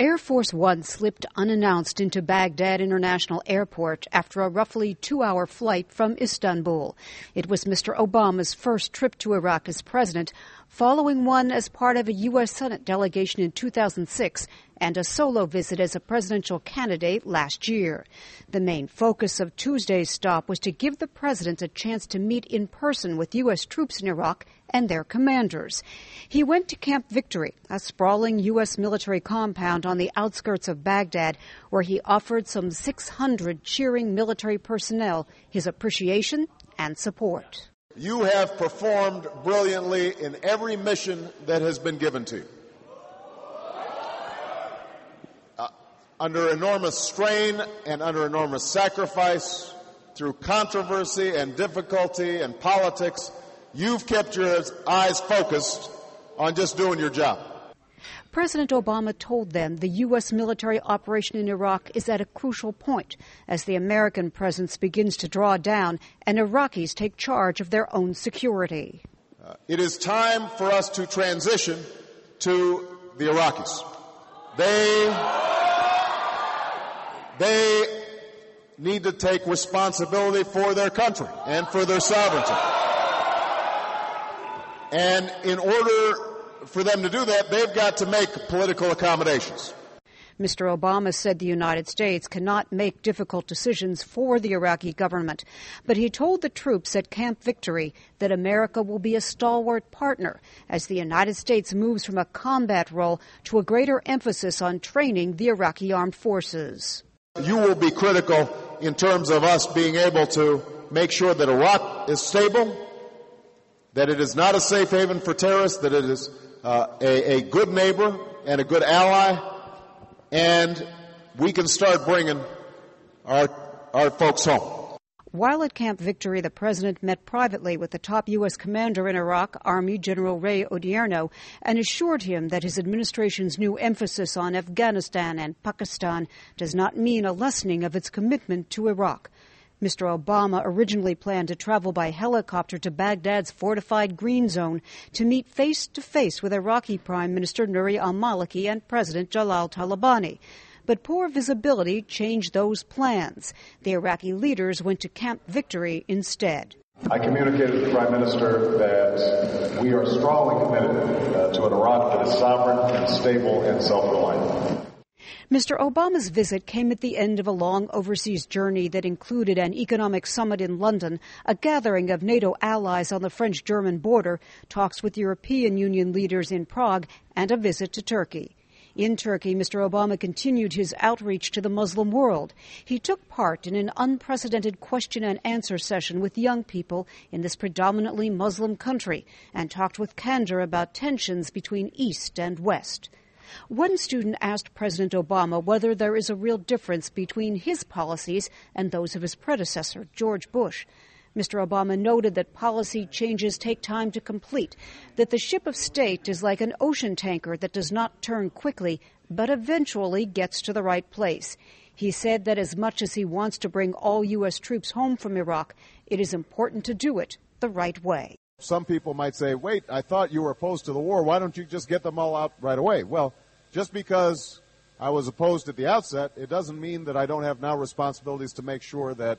Air Force One slipped unannounced into Baghdad International Airport after a roughly 2-hour flight from Istanbul. It was Mr. Obama's first trip to Iraq as president, following one as part of a U.S. Senate delegation in 2006 and a solo visit as a presidential candidate last year. The main focus of Tuesday's stop was to give the president a chance to meet in person with U.S. troops in Iraq and their commanders. He went to Camp Victory, a sprawling U.S. military compound on the outskirts of Baghdad, where he offered some 600 cheering military personnel his appreciation and support. You have performed brilliantly in every mission that has been given to you. Under enormous strain and under enormous sacrifice, through controversy and difficulty and politics, you've kept your eyes focused on just doing your job. President Obama told them the U.S. military operation in Iraq is at a crucial point as the American presence begins to draw down and Iraqis take charge of their own security. It is time for us to transition to the Iraqis. They need to take responsibility for their country and for their sovereignty. And in order for them to do that, they've got to make political accommodations. Mr. Obama said the United States cannot make difficult decisions for the Iraqi government, but he told the troops at Camp Victory that America will be a stalwart partner as the United States moves from a combat role to a greater emphasis on training the Iraqi armed forces. You will be critical in terms of us being able to make sure that Iraq is stable, that it is not a safe haven for terrorists, that it is a good neighbor and a good ally, and we can start bringing our folks home. While at Camp Victory, the president met privately with the top U.S. commander in Iraq, Army General Ray Odierno, and assured him that his administration's new emphasis on Afghanistan and Pakistan does not mean a lessening of its commitment to Iraq. Mr. Obama originally planned to travel by helicopter to Baghdad's fortified Green Zone to meet face-to-face with Iraqi Prime Minister Nouri al-Maliki and President Jalal Talabani. But poor visibility changed those plans. The Iraqi leaders went to Camp Victory instead. I communicated to the Prime Minister that we are strongly committed to an Iraq that is sovereign and stable and self-reliant. Mr. Obama's visit came at the end of a long overseas journey that included an economic summit in London, a gathering of NATO allies on the French-German border, talks with European Union leaders in Prague, and a visit to Turkey. In Turkey, Mr. Obama continued his outreach to the Muslim world. He took part in an unprecedented question and answer session with young people in this predominantly Muslim country and talked with candor about tensions between East and West. One student asked President Obama whether there is a real difference between his policies and those of his predecessor, George Bush. Mr. Obama noted that policy changes take time to complete, that the ship of state is like an ocean tanker that does not turn quickly, but eventually gets to the right place. He said that as much as he wants to bring all U.S. troops home from Iraq, it is important to do it the right way. Some people might say, wait, I thought you were opposed to the war. Why don't you just get them all out right away? Well, just because I was opposed at the outset, it doesn't mean that I don't have now responsibilities to make sure that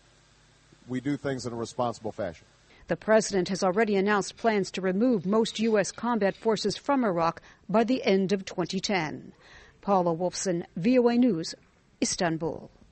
we do things in a responsible fashion. The president has already announced plans to remove most U.S. combat forces from Iraq by the end of 2010. Paula Wolfson, VOA News, Istanbul.